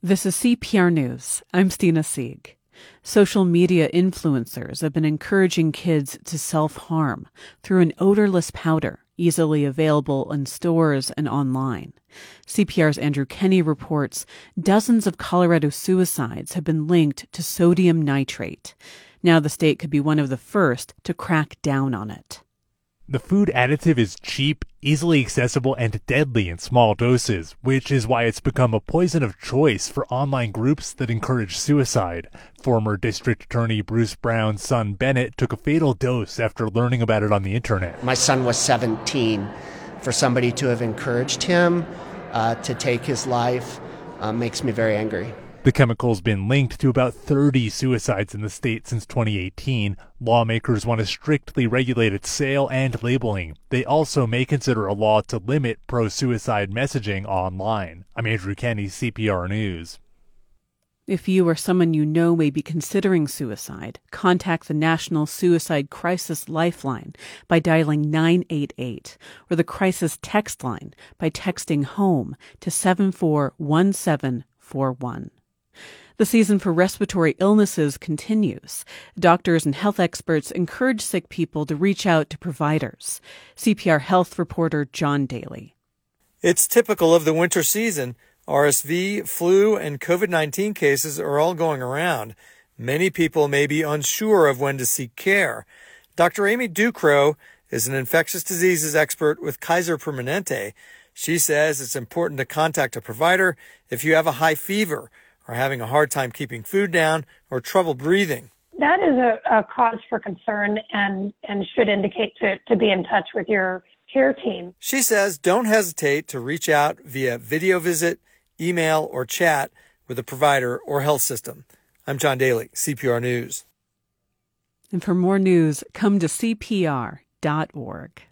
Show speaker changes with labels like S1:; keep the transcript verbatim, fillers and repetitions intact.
S1: This is C P R News. I'm Stina Sieg. Social media influencers have been encouraging kids to self-harm through an odorless powder easily available in stores and online. C P R's Andrew Kenny reports dozens of Colorado suicides have been linked to sodium nitrate. Now the state could be one of the first to crack down on it.
S2: The food additive is cheap, easily accessible, and deadly in small doses, which is why it's become a poison of choice for online groups that encourage suicide. Former District Attorney Bruce Brown's son Bennett took a fatal dose after learning about it on the internet.
S3: My son was seventeen. For somebody to have encouraged him uh, to take his life uh, makes me very angry.
S2: The chemical's been linked to about thirty suicides in the state since twenty eighteen. Lawmakers want to strictly regulate its sale and labeling. They also may consider a law to limit pro-suicide messaging online. I'm Andrew Kenny, C P R News.
S1: If you or someone you know may be considering suicide, contact the National Suicide Crisis Lifeline by dialing nine eight eight or the Crisis Text Line by texting HOME to seven four one seven four one. The season for respiratory illnesses continues. Doctors and health experts encourage sick people to reach out to providers. C P R health reporter John Daly.
S4: It's typical of the winter season. R S V, flu, and COVID nineteen cases are all going around. Many people may be unsure of when to seek care. Doctor Amy Ducro is an infectious diseases expert with Kaiser Permanente. She says it's important to contact a provider if you have a high fever, are having a hard time keeping food down, or trouble breathing.
S5: That is a, a cause for concern and, and should indicate to, to be in touch with your care team.
S4: She says don't hesitate to reach out via video visit, email, or chat with a provider or health system. I'm John Daly, C P R News.
S1: And for more news, come to C P R dot org.